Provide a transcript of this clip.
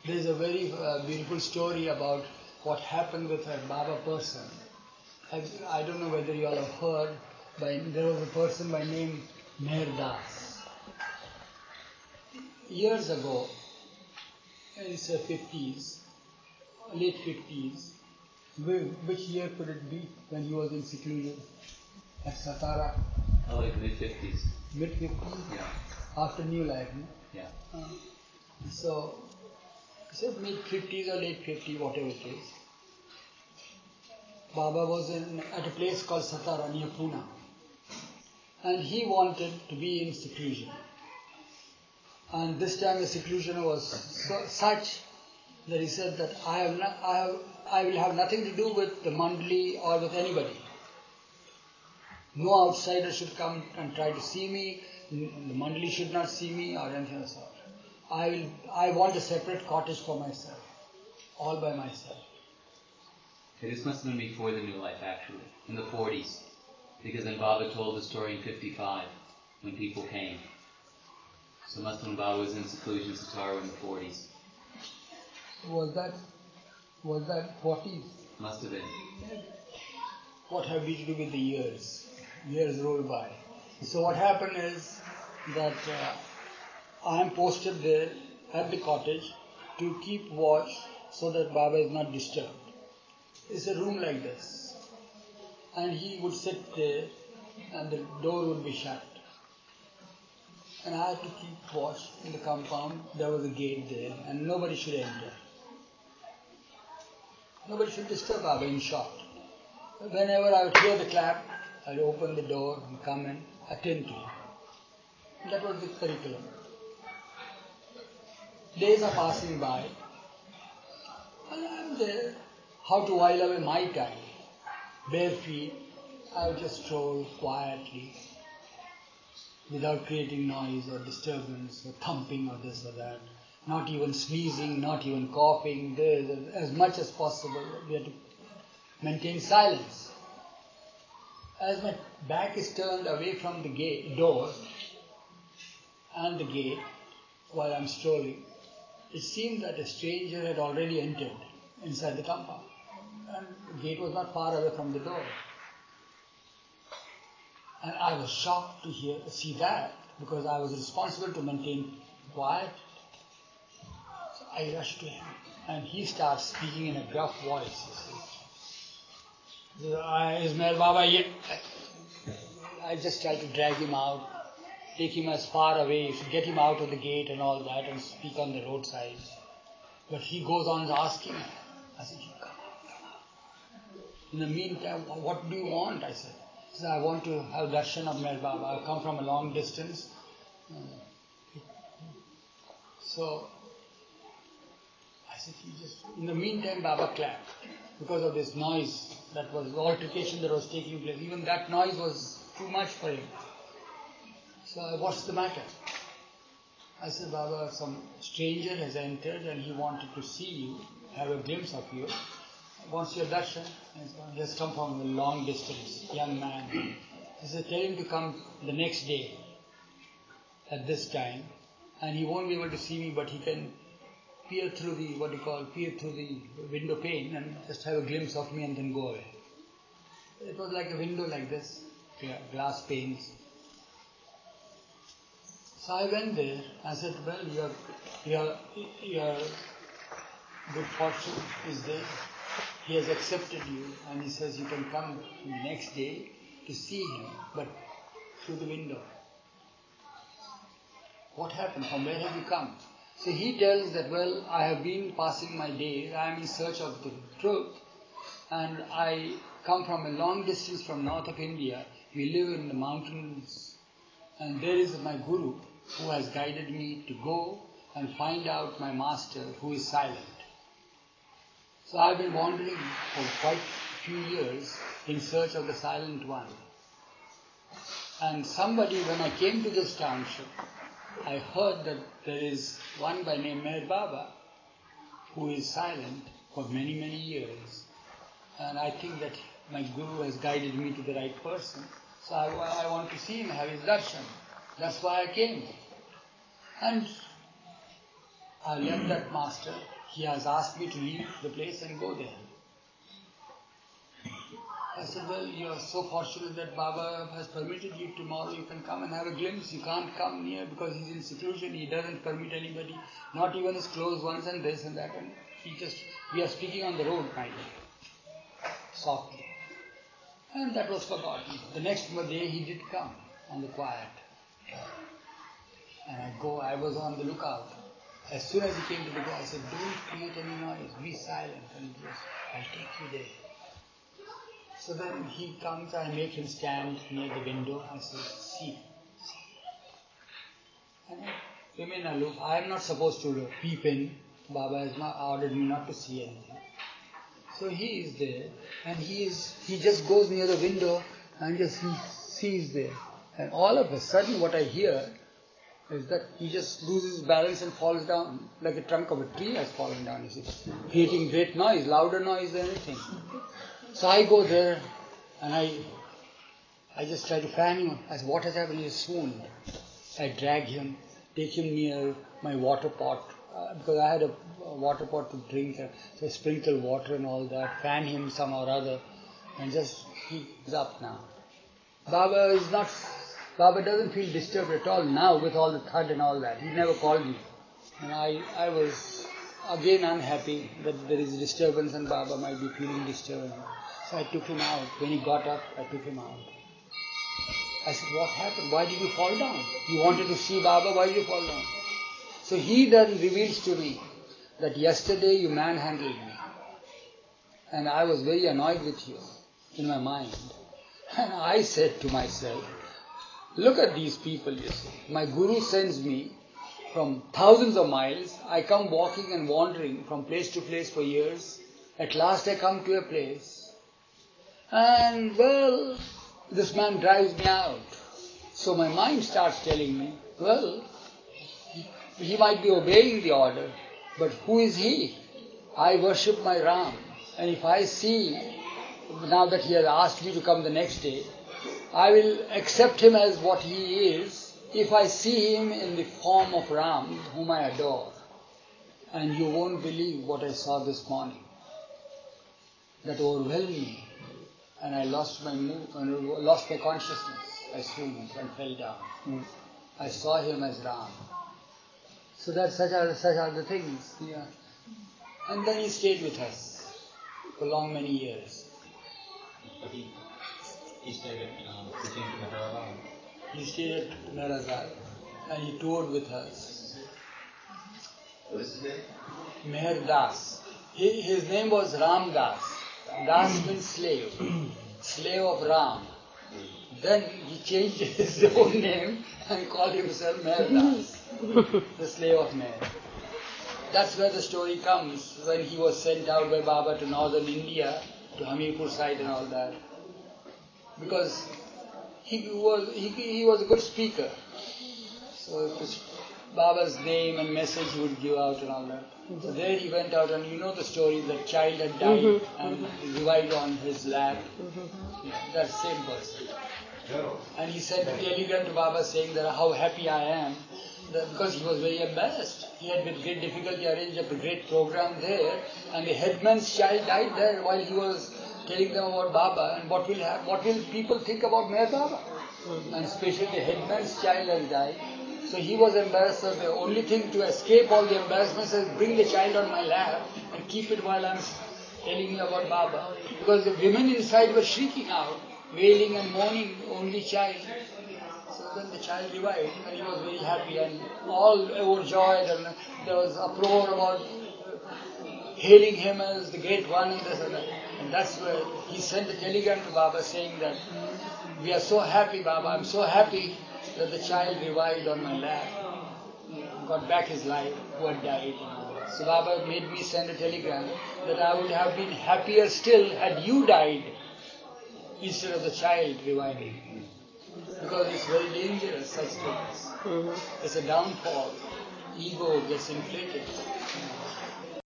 There is a very beautiful story about what happened with a Baba person. I don't know whether you all have heard, but there was a person by name Meher Das. Years ago, in his 50s, late 50s, which year could it be when he was in seclusion at Satara? Oh, like mid-50s. Mid-50s? Yeah. After New Life, no? Yeah. So, he said mid-50s or late 50s, whatever it is. Baba was at a place called Satara near Pune. And he wanted to be in seclusion. And this time the seclusion was such that he said that I will have nothing to do with the mandali or with anybody. No outsider should come and try to see me. The mandali should not see me or anything of the sort. I want a separate cottage for myself, all by myself. Okay, this must have been before the New Life, actually, in the 40s, because then Baba told the story in 55 when people came. So it must have been Baba was in seclusion Satara in the 40s. Was that 40s? Must have been. What have we to do with the years? Years roll by. So what happened is that I am posted there at the cottage to keep watch so that Baba is not disturbed. It's a room like this. And he would sit there and the door would be shut. And I had to keep watch in the compound. There was a gate there and nobody should enter. Nobody should disturb Baba, in short. Whenever I would hear the clap, I would open the door and come and attend to him. That was the curriculum. Days are passing by, and I am there. How to while away my time? Bare feet, I would just stroll quietly, without creating noise or disturbance or thumping or this or that. Not even sneezing, not even coughing. As much as possible, we have to maintain silence. As my back is turned away from the door and the gate while I am strolling, it seemed that a stranger had already entered inside the compound. And the gate was not far away from the door. And I was shocked to see that, because I was responsible to maintain quiet. So I rushed to him, and he starts speaking in a gruff voice. Is Meher Baba here? I just tried to drag him out, take him as far away, get him out of the gate and all that, and speak on the roadside. But he goes on asking. I said, you come out. In the meantime, what do you want? I said. He said, I want to have darshan of Meher Baba. I've come from a long distance. So, I said, in the meantime, Baba clapped. Because of this noise, that was the altercation that was taking place. Even that noise was too much for him. So, what's the matter? I said, Baba, some stranger has entered and he wanted to see you, have a glimpse of you. Wants your darshan. He has come from a long distance, young man. He said, tell him to come the next day at this time, and he won't be able to see me, but he can peer through the window pane and just have a glimpse of me and then go away. It was like a window like this, glass panes. So I went there. I said, well, your good fortune is there. He has accepted you, and he says you can come the next day to see him, but through the window. What happened? From where have you come? So he tells that, well, I have been passing my days, I am in search of the truth, and I come from a long distance from north of India. We live in the mountains, and there is my Guru who has guided me to go and find out my master who is silent. So I've been wandering for quite a few years in search of the silent one. And somebody, when I came to this township, I heard that there is one by name Meher Baba who is silent for many, many years. And I think that my Guru has guided me to the right person. So I want to see him, have his darshan. That's why I came. And I left that master. He has asked me to leave the place and go there. I said, well, you are so fortunate that Baba has permitted you tomorrow. You can come and have a glimpse. You can't come near because he's in seclusion. He doesn't permit anybody, not even his close ones and this and that. And we are speaking on the road, my dear, softly. And that was forgotten. The next day he did come on the quiet. And I was on the lookout. As soon as he came to the door, I said, don't create any noise, be silent, and just, I'll take you there. So then he comes, I make him stand near the window. I say, see. And I remain aloof. I am not supposed to peep in. Baba has not ordered me not to see anything. So he is there, and he just goes near the window and just he sees there. And all of a sudden what I hear is that he just loses balance and falls down like a trunk of a tree has fallen down, you see, creating great noise, louder noise than anything. So I go there and I just try to fan him. I said, what has happened? He is swooned. I drag him, take him near my water pot, because I had a water pot to drink, so I sprinkle water and all that, fan him somehow or other, and just, he's up now. Baba doesn't feel disturbed at all now with all the thud and all that. He never called me. And I was again unhappy that there is disturbance and Baba might be feeling disturbed. So I took him out. When he got up, I took him out. I said, what happened? Why did you fall down? You wanted to see Baba, why did you fall down? So he then reveals to me that yesterday you manhandled me. And I was very annoyed with you in my mind. And I said to myself, look at these people, you see. My Guru sends me from thousands of miles. I come walking and wandering from place to place for years. At last I come to a place. And well, this man drives me out. So my mind starts telling me, well, he might be obeying the order, but who is he? I worship my Ram. And if I see, now that he has asked me to come the next day, I will accept him as what he is if I see him in the form of Ram, whom I adore. And you won't believe what I saw this morning. That overwhelmed me. And I lost my consciousness. I swooned and fell down. I saw him as Ram. So that such are the things. Yeah. And then he stayed with us for many years. He stayed at Meherazad. He stayed at Meherazad and he toured with us. What is his name? Meher Das. His name was Ram Das. Das means slave. Slave of Ram. Then he changed his own name and called himself Meher Das, the slave of Meher. That's where the story comes, when he was sent out by Baba to northern India, to Hamirpur side and all that. Because he was a good speaker. So it was Baba's name and message he would give out and all that. So there he went out, and you know the story, the child had died and revived on his lap. Yeah, that same person. And he sent a telegram to Baba saying that how happy I am, because he was very embarrassed. He had with great difficulty arranged a great program there, and the headman's child died there while he was telling them about Baba, and what will people think about Meher Baba? And especially the headman's child has died. So he was embarrassed. So the only thing to escape all the embarrassments is bring the child on my lap and keep it while I'm telling you about Baba. Because the women inside were shrieking out, wailing and mourning, only child. So then the child revived and he was very happy and all overjoyed, and there was uproar about hailing him as the great one and this and that. And that's where he sent a telegram to Baba saying that, we are so happy, Baba, I'm so happy that the child revived on my lap, got back his life, who had died. So Baba made me send a telegram that I would have been happier still had you died instead of the child reviving. Because it's very dangerous, such things. It's a downfall. Ego gets inflated.